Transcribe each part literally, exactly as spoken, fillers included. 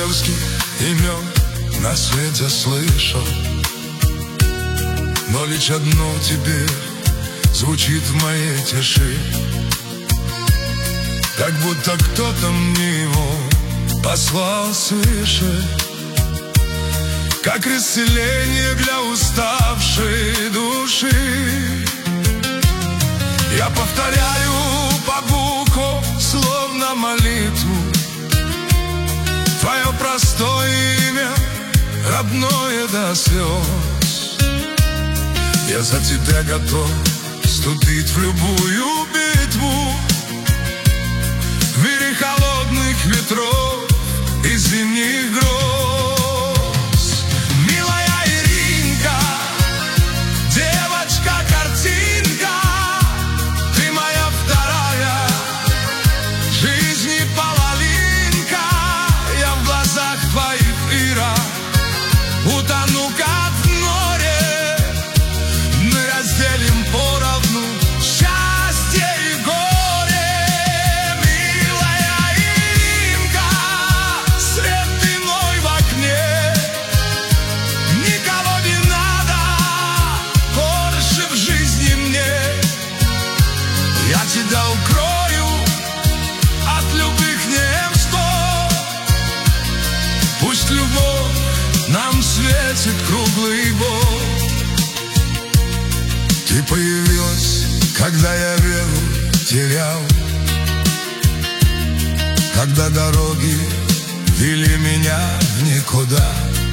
королевских имен на свете слышал, но лишь одно теперь звучит в моей тиши, как будто кто-то мне его послал свыше, как исцеление для уставшей души. Я повторяю по буквам, словно молитву, твое простое имя, родное до слез. Я за тебя готов вступить в любую битву, в мире холодных ветров и зимних гроз. Милая Иринка, девочка-картинка, ты моя вторая, жизни половинка. Я в глазах твоих, Ира, утону как в море. Мы разделим поровну счастье и горе. Милая Иринка, свет ты мой в окне, никого не надо больше в жизни мне. Я тебя укрою от любых невзгод. Пусть любовь нам светит круглый год. Ты появилась, когда я веру терял, когда дороги вели меня в никуда.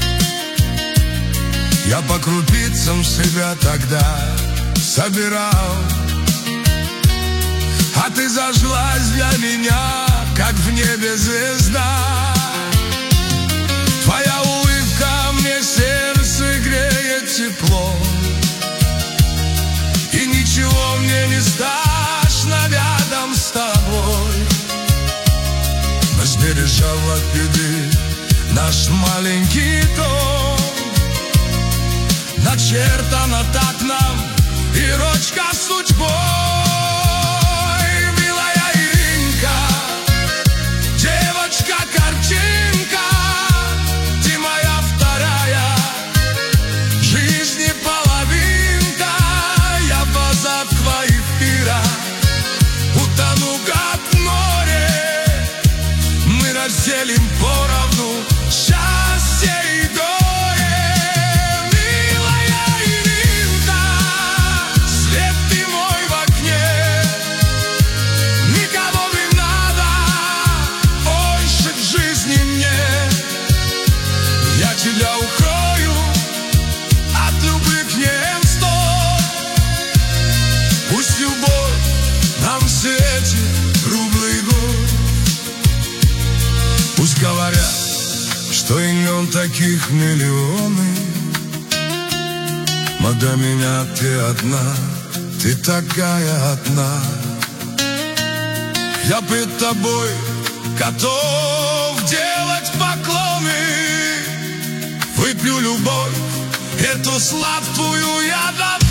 Я по крупицам себя тогда собирал, а ты зажглась для меня, как в небе звезда. Твоя улыбка мне сердце греет тепло, и ничего мне не страшно рядом с тобой. Но сбережал от беды наш маленький дом, начертана так нам и ручка судьбой. Милая Иринка, девочка-картинка, ты моя вторая, жизни половинка. Я в глазах твоих, Ира, утону как в море. Мы разделим поровну счастье и горе. Милая Иринка, свет ты мой в окне, никого не надо больше в жизни мне. Я тебя укрою от любых невзгод. Пусть любовь нам светит круглый год. Пусть говорят, что имен таких миллионы, но для меня ты одна, ты такая одна. Я пред тобой готов делать поклоны, выпью любовь, эту сладкую я давно.